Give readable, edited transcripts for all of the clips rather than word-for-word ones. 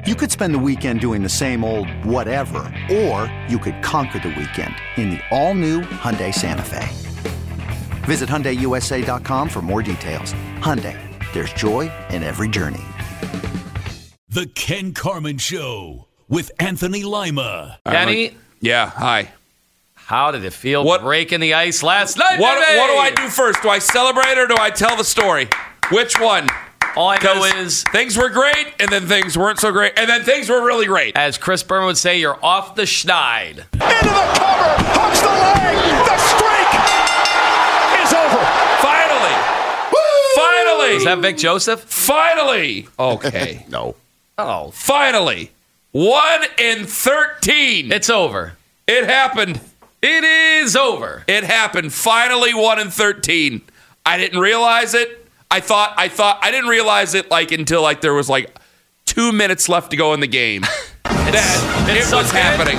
You could spend the weekend doing the same old whatever, or you could conquer the weekend in the all-new Hyundai Santa Fe. Visit HyundaiUSA.com for more details. Hyundai, there's joy in every journey. The Ken Carman Show with Anthony Lima. Kenny? Yeah, hi. How did it feel breaking the ice last night? What do I do first? Do I celebrate or do I tell the story? Which one? All I know is things were great, and then things weren't so great, and then things were really great. As Chris Berman would say, you're off the schneid. Into the cover, hooks the leg, the streak is over. Finally! Is that Vic Joseph? Finally! Okay. No. Oh. Finally! 1-13. It's over. It happened. It is over. It happened. Finally 1-13. I didn't realize it. I didn't realize it until there was 2 minutes left to go in the game. It was happening.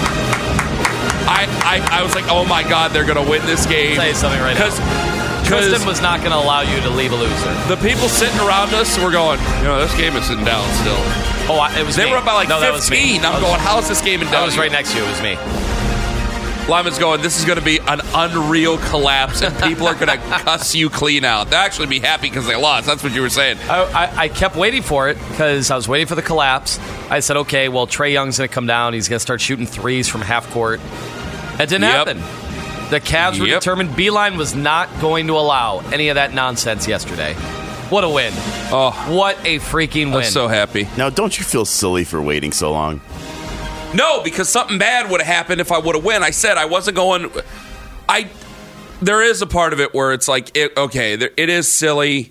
I was like, oh my God, they're going to win this game. I'll tell you something right now. Tristan was not going to allow you to leave a loser. The people sitting around us were going, this game is in doubt still. Oh, it was They were up by 15. I'm going, how is this game in doubt? I was right next to you. It was me. Lyman's going, this is going to be an unreal collapse, and people are going to cuss you clean out. They'll actually be happy because they lost. That's what you were saying. I kept waiting for it because I was waiting for the collapse. I said, okay, well, Trae Young's going to come down. He's going to start shooting threes from half court. That didn't happen. The Cavs were determined. Beeline was not going to allow any of that nonsense yesterday. What a win. Oh, what a freaking win. I'm so happy. Now, don't you feel silly for waiting so long? No, because something bad would have happened if I would have won. I said I wasn't going. There is a part of it where it's it is silly.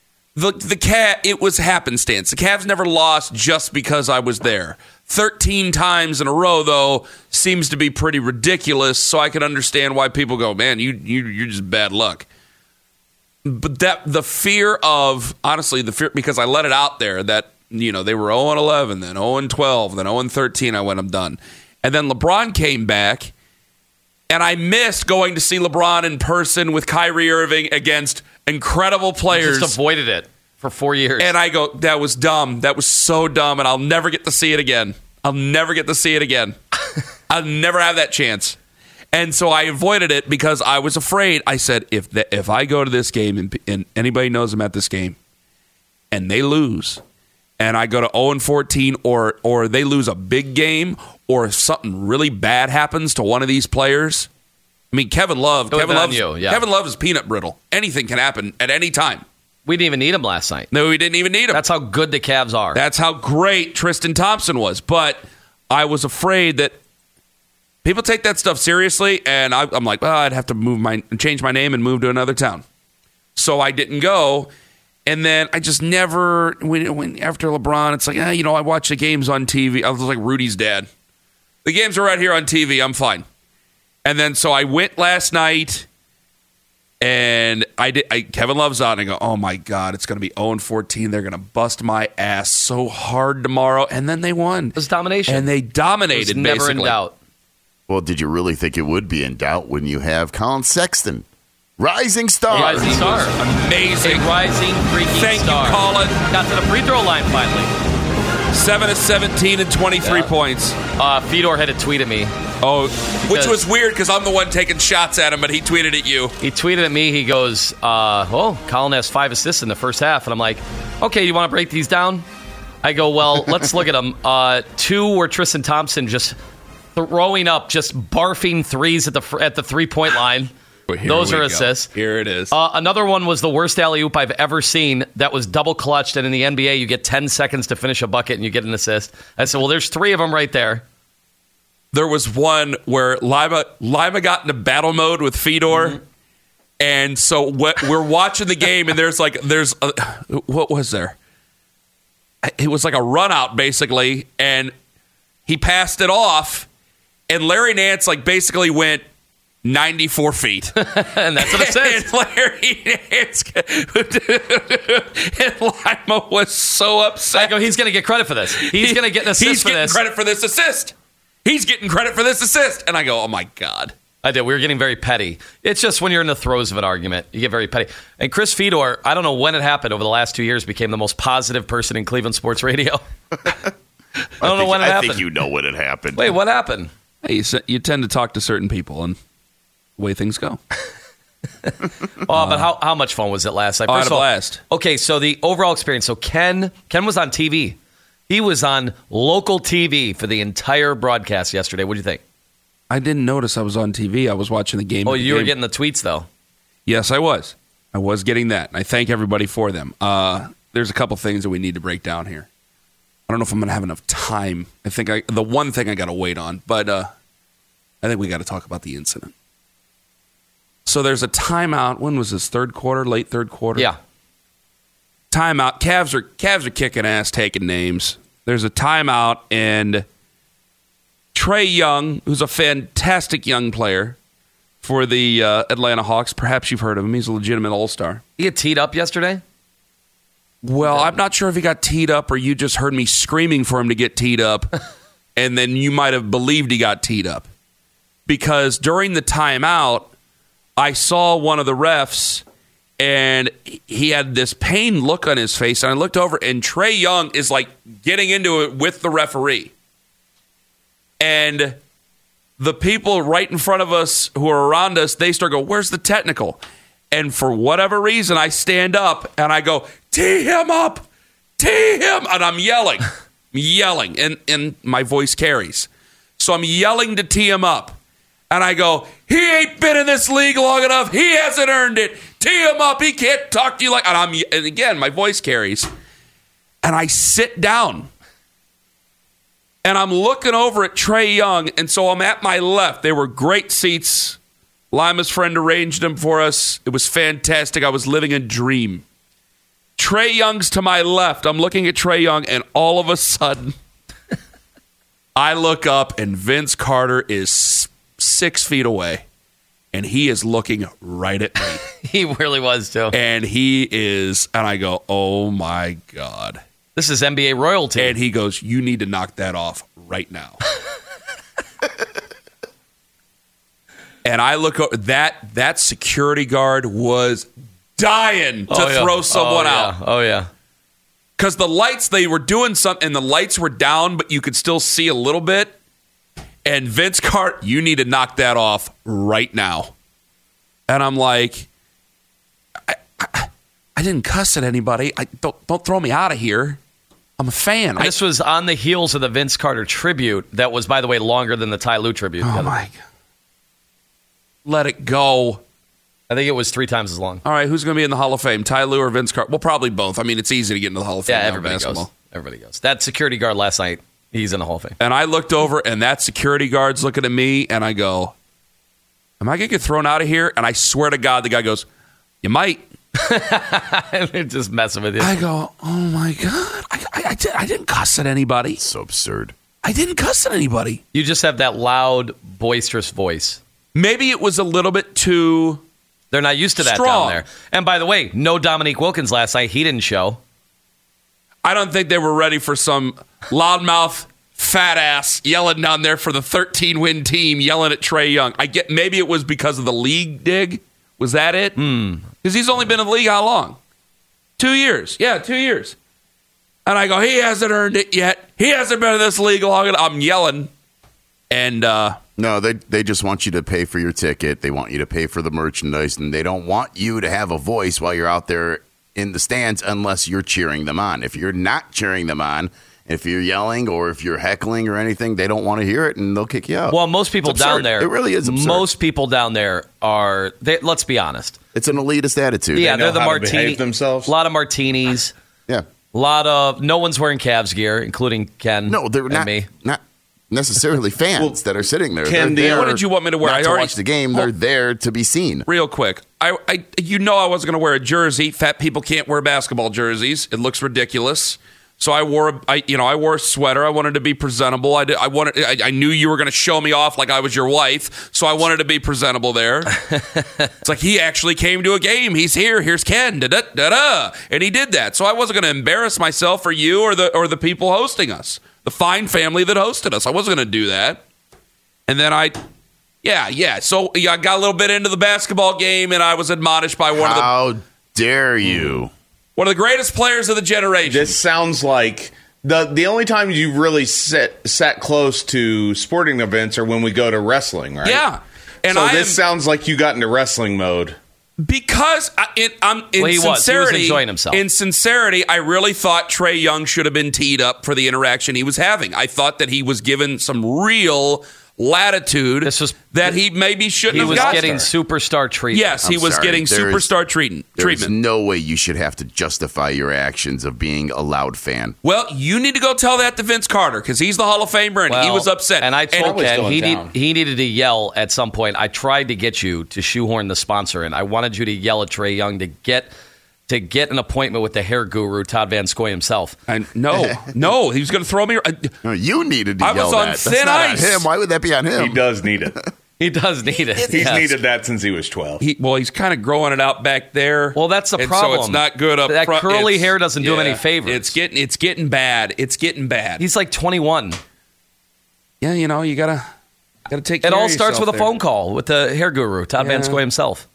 It was happenstance. The Cavs never lost just because I was there. 13 times in a row, though, seems to be pretty ridiculous. So I can understand why people go, man, you're just bad luck. But the fear, because I let it out there that. They were 0-11, then 0-12, then 0-13. I went, I'm done. And then LeBron came back, and I missed going to see LeBron in person with Kyrie Irving against incredible players. You just avoided it for 4 years. And I go, that was dumb. That was so dumb, and I'll never get to see it again. I'll never get to see it again. I'll never have that chance. And so I avoided it because I was afraid. I said, if I go to this game and anybody knows I'm at this game and they lose, and I go to 0-14, or they lose a big game, or if something really bad happens to one of these players. I mean, Kevin Love is peanut brittle. Anything can happen at any time. We didn't even need him last night. No, we didn't even need him. That's how good the Cavs are. That's how great Tristan Thompson was. But I was afraid that people take that stuff seriously, and I'm like, well, I'd have to change my name and move to another town. So I didn't go. And then I just never, when after LeBron, it's like, I watch the games on TV. I was like Rudy's dad. The games are right here on TV. I'm fine. And then so I went last night, and Kevin Love's on, and I go, oh my God, it's going to be 0-14. They're going to bust my ass so hard tomorrow. And then they won. It was domination. And they dominated, it was never basically. in doubt. Well, did you really think it would be in doubt when you have Colin Sexton? Rising star. Rising star. Amazing. A rising freaking Thank star. you, Colin. Got to the free throw line finally. 7-17 and 23 points. Fedor had a tweet at me. Oh, which was weird because I'm the one taking shots at him, but he tweeted at you. He tweeted at me. He goes, Colin has 5 assists in the first half. And I'm like, okay, you want to break these down? I go, well, let's look at them. 2 were Tristan Thompson just throwing up, just barfing threes at the 3-point line. Those are assists. Here it is. Another one was the worst alley-oop I've ever seen that was double clutched, and in the NBA, you get 10 seconds to finish a bucket and you get an assist. I said, well, there's 3 of them right there. There was one where Lima got into battle mode with Fedor, and so we're watching the game, and what was there? It was like a run-out, basically, and he passed it off, and Larry Nance basically went 94 feet. And that's what it says. And Larry Nance and Lima was so upset. I go, he's going to get credit for this. He's going to get an assist for this. He's getting credit for this assist. He's getting credit for this assist. And I go, oh, my God. I did. We were getting very petty. It's just when you're in the throes of an argument, you get very petty. And Chris Fedor, I don't know when it happened over the last 2 years, became the most positive person in Cleveland sports radio. I don't know when it happened. I think you know when it happened. Wait, what happened? Hey, you tend to talk to certain people and the way things go. But how much fun was it last night? I had a blast. Okay, so the overall experience. So Ken was on TV. He was on local TV for the entire broadcast yesterday. What do you think? I didn't notice I was on TV. I was watching the game. Oh, you were getting the tweets, though. Yes, I was. I was getting that. And I thank everybody for them. There's a couple things that we need to break down here. I don't know if I'm going to have enough time. I think the one thing I got to wait on, but I think we got to talk about the incident. So there's a timeout. When was this? Third quarter, late third quarter? Yeah. Timeout. Cavs are kicking ass, taking names. There's a timeout, and Trae Young, who's a fantastic young player for the Atlanta Hawks. Perhaps you've heard of him. He's a legitimate all-star. He got teed up yesterday? Well, I'm not sure if he got teed up or you just heard me screaming for him to get teed up, and then you might have believed he got teed up. Because during the timeout, I saw one of the refs, and he had this pained look on his face, and I looked over, and Trae Young is like getting into it with the referee. And the people right in front of us who are around us, they start going, "Where's the technical?" And for whatever reason, I stand up and I go, "Tee him up! Tee him!" And I'm yelling, and my voice carries. So I'm yelling to tee him up. And I go, "He ain't been in this league long enough. He hasn't earned it. Tee him up. He can't talk to you like..." And again, my voice carries. And I sit down. And I'm looking over at Trae Young. And so I'm at my left. They were great seats. Lima's friend arranged them for us. It was fantastic. I was living a dream. Trae Young's to my left. I'm looking at Trae Young, and all of a sudden, I look up, and Vince Carter is 6 feet away, and he is looking right at me. He really was, too. And he is, and I go, "Oh, my God. This is NBA royalty." And he goes, "You need to knock that off right now." And I look over, that security guard was dying to throw someone out. Oh, yeah. Because the lights, they were doing something, and the lights were down, but you could still see a little bit. And Vince Carter, "You need to knock that off right now." And I'm like, I didn't cuss at anybody. Don't throw me out of here. I'm a fan. This was on the heels of the Vince Carter tribute that was, by the way, longer than the Ty Lue tribute. Oh, my God. Let it go. I think it was 3 times as long. All right, who's going to be in the Hall of Fame? Ty Lue or Vince Carter? Well, probably both. I mean, it's easy to get into the Hall of Fame. Yeah, everybody goes. That security guard last night, he's in the Hall of Fame. And I looked over, and that security guard's looking at me, and I go, "Am I going to get thrown out of here?" And I swear to God, the guy goes, "You might." They're just messing with you. I go, "Oh, my God. I didn't cuss at anybody." So absurd. I didn't cuss at anybody. You just have that loud, boisterous voice. Maybe it was a little bit too... They're not used to that strong down there. And by the way, no Dominique Wilkins last night. He didn't show. I don't think they were ready for some loudmouth, fat ass yelling down there for the 13-win team, yelling at Trae Young. I get maybe it was because of the league dig. Was that it? Because he's only been in the league how long? 2 years. Yeah, 2 years. And I go, "He hasn't earned it yet. He hasn't been in this league long enough." I'm yelling. And no, they just want you to pay for your ticket. They want you to pay for the merchandise, and they don't want you to have a voice while you're out there in the stands unless you're cheering them on. If you're not cheering them on, if you're yelling or if you're heckling or anything, they don't want to hear it, and they'll kick you out. Well, most people down there... It really is absurd. Most people down there are... let's be honest. It's an elitist attitude. Yeah, They know they're the how to martini... behave themselves. A lot of martinis. Yeah. A lot of... No one's wearing Cavs gear, including Ken No, they're and not, me. not necessarily fans that are sitting there. Ken, They're there what did you want me to wear? not I to already- watch the game. They're there to be seen. real quick, I I wasn't going to wear a jersey. Fat people can't wear basketball jerseys. It looks ridiculous. So I wore a sweater. I wanted to be presentable. I knew you were going to show me off like I was your wife, so I wanted to be presentable there. It's like he actually came to a game. He's here. Here's Ken. And he did that. So I wasn't going to embarrass myself for you or the people hosting us, the fine family that hosted us. I wasn't going to do that. And then So I got a little bit into the basketball game, and I was admonished by How dare you? one of the greatest players of the generation. This sounds like The only times you really sat close to sporting events are when we go to wrestling, right? Yeah. And so this sounds like you got into wrestling mode. Because he was enjoying himself. In sincerity, I really thought Trae Young should have been teed up for the interaction he was having. I thought that he was given some real latitude that he maybe shouldn't have gotten. He was getting superstar treatment. Yes, he was getting superstar treatment. There's no way you should have to justify your actions of being a loud fan. Well, you need to go tell that to Vince Carter because he's the Hall of Famer and he was upset. And I told Ken he needed to yell at some point. I tried to get you to shoehorn the sponsor in. I wanted you to yell at Trae Young to get an appointment with the hair guru, Todd Van Scoy himself. No, he was going to throw me. No, you needed to yell that. I was on thin ice. That's not on him. Why would that be on him? He does need it. He does need it. He's needed that since he was 12. He's kind of growing it out back there. Well, that's the problem. So it's not good up that front. That curly hair doesn't do him any favors. It's getting bad. It's getting bad. He's like 21. Yeah, you gotta take care of yourself. It all starts with a phone call with the hair guru, Todd Van Scoy himself.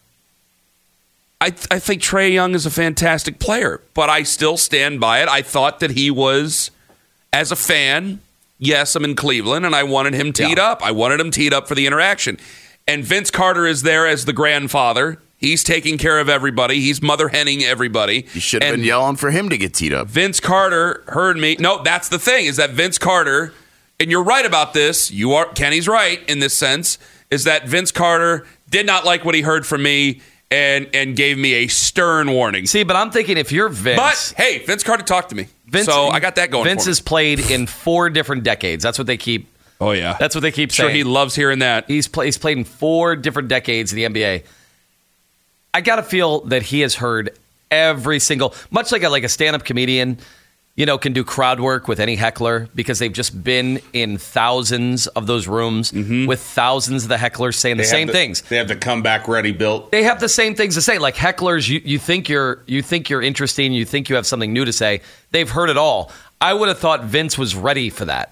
I think Trae Young is a fantastic player, but I still stand by it. I thought that he was, as a fan, yes, I'm in Cleveland, and I wanted him teed up. I wanted him teed up for the interaction. And Vince Carter is there as the grandfather. He's taking care of everybody. He's mother-henning everybody. You should have been yelling for him to get teed up. Vince Carter heard me. No, that's the thing, is that Vince Carter, and you're right about this. Kenny's right in this sense, is that Vince Carter did not like what he heard from me and gave me a stern warning. See, but I'm thinking if you're Vince... But, hey, Vince Carter talked to me. So I got that going Vince for me. has played in 4 different decades. That's what they keep... Oh, yeah. That's what they keep saying. Sure, he loves hearing that. He's played in 4 different decades in the NBA. I got to feel that he has heard every single... Much like a stand-up comedian... can do crowd work with any heckler because they've just been in thousands of those rooms with thousands of the hecklers saying the same things. They have the comeback ready built. They have the same things to say. Like hecklers, you think you're interesting, you think you have something new to say. They've heard it all. I would have thought Vince was ready for that.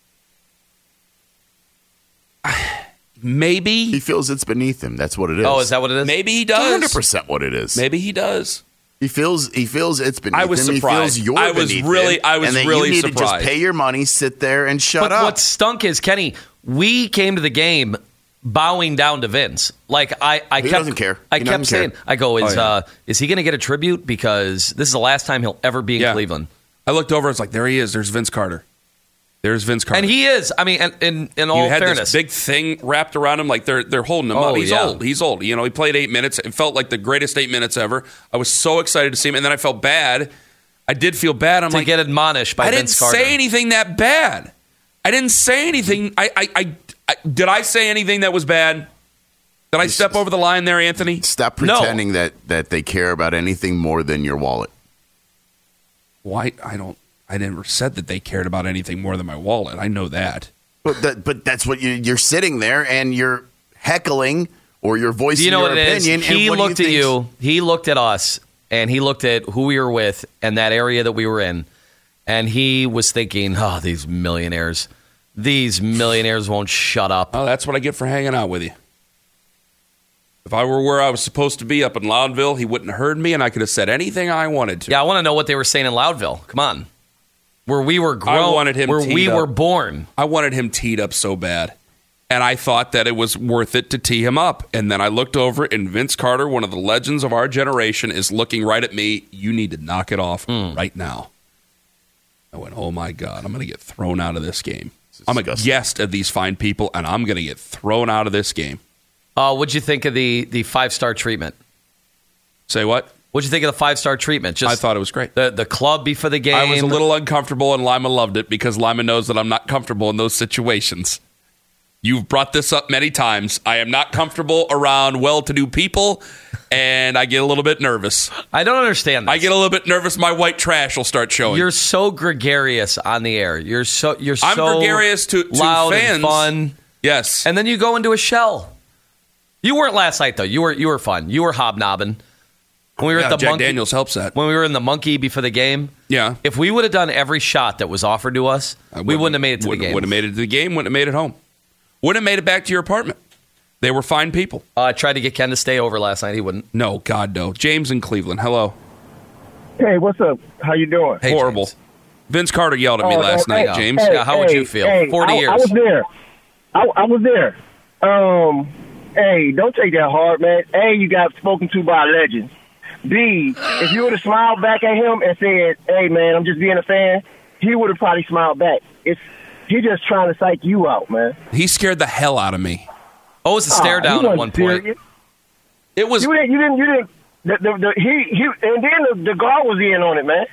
Maybe. He feels it's beneath him. That's what it is. Oh, is that what it is? Maybe he does. 100% what it is. Maybe he does. He feels it's beneath him. I was surprised. He feels you're beneath him. I was and that really you need surprised. to just pay your money, sit there, and shut up. But what stunk is, Kenny, we came to the game bowing down to Vince. Like He doesn't care. I kept saying, I go, is he going to get a tribute? Because this is the last time he'll ever be in Cleveland. I looked over. It's like, there he is. There's Vince Carter. There's Vince Carter. And he is. I mean, in all you had fairness. this big thing wrapped around him, like they're holding him up. He's old. He's old. He played 8 minutes. It felt like the greatest 8 minutes ever. I was so excited to see him, and then I felt bad. I did feel bad. I'm to get admonished by Vince Carter. I didn't say anything that bad. I didn't say anything. Did I say anything that was bad? Did I step over the line there, Anthony? Stop pretending that they care about anything more than your wallet. Why? I never said that they cared about anything more than my wallet. I know that. But that's what you're sitting there and you're heckling or you're voicing your opinion. He looked at you. He looked at us, and he looked at who we were with and that area that we were in, and he was thinking, "Oh, these millionaires won't shut up." Oh, that's what I get for hanging out with you. If I were where I was supposed to be up in Loudville, he wouldn't have heard me, and I could have said anything I wanted to. Yeah, I want to know what they were saying in Loudville. Come on. Where we were grown, I wanted him where teed we up. were born. I wanted him teed up so bad. And I thought that it was worth it to tee him up. And then I looked over, and Vince Carter, one of the legends of our generation, is looking right at me. You need to knock it off right now. I went, oh, my God, I'm going to get thrown out of this game. I'm a guest of these fine people, and I'm going to get thrown out of this game. What'd you think of the 5-star treatment? Say what? What'd you think of the 5-star treatment? I thought it was great. The club before the game. I was a little uncomfortable, and Lima loved it because Lima knows that I'm not comfortable in those situations. You've brought this up many times. I am not comfortable around well-to-do people, and I get a little bit nervous. I don't understand this. I get a little bit nervous. My white trash will start showing. You're so gregarious on the air. I'm gregarious to loud fans. And fun. Yes. And then you go into a shell. You weren't last night, though. You were fun. You were hobnobbing. When we were at the Jack Monkey, Daniels helps that. When we were in the Monkey before the game, yeah. If we would have done every shot that was offered to us, we wouldn't have made it to the game. Wouldn't have made it to the game. Wouldn't have made it home. Wouldn't have made it back to your apartment. They were fine people. I tried to get Ken to stay over last night. He wouldn't. No, God, no. James in Cleveland. Hello. Hey, what's up? How you doing? Hey, horrible. James. Vince Carter yelled at me last night, James. How would you feel? 40 years. I was there. I was there. Hey, don't take that hard, man. A, you got spoken to by a legend. B, if you would have smiled back at him and said, hey, man, I'm just being a fan, he would have probably smiled back. He's just trying to psych you out, man. He scared the hell out of me. Oh, it was a stare down at one point. It was. You didn't. And then the guard was in on it, man.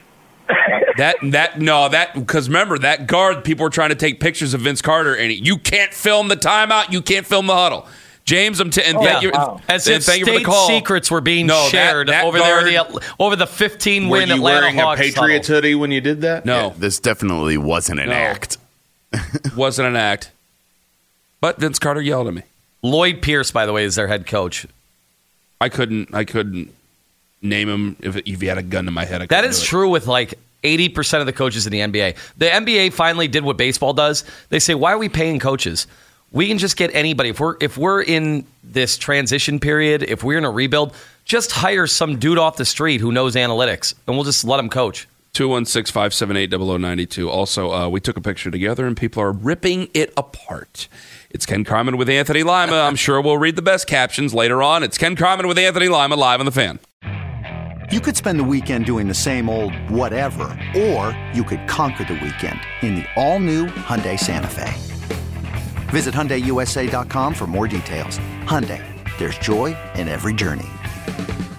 Because remember, that guard, people were trying to take pictures of Vince Carter, and you can't film the timeout, you can't film the huddle. James, thank you for the call. Secrets were being shared that over guard, there over the 15-win Atlanta Hawks. Were you wearing a Patriots hoodie when you did that? No. Yeah, this definitely wasn't an act. Wasn't an act. But Vince Carter yelled at me. Lloyd Pierce, by the way, is their head coach. I couldn't name him if you had a gun to my head. That is true with like 80% of the coaches in the NBA. The NBA finally did what baseball does. They say, why are we paying coaches? We can just get anybody. If we're in this transition period, if we're in a rebuild, just hire some dude off the street who knows analytics, and we'll just let him coach. 216-578-0092. Also, we took a picture together, and people are ripping it apart. It's Ken Carman with Anthony Lima. I'm sure we'll read the best captions later on. It's Ken Carman with Anthony Lima, live on The Fan. You could spend the weekend doing the same old whatever, or you could conquer the weekend in the all-new Hyundai Santa Fe. Visit HyundaiUSA.com for more details. Hyundai, there's joy in every journey.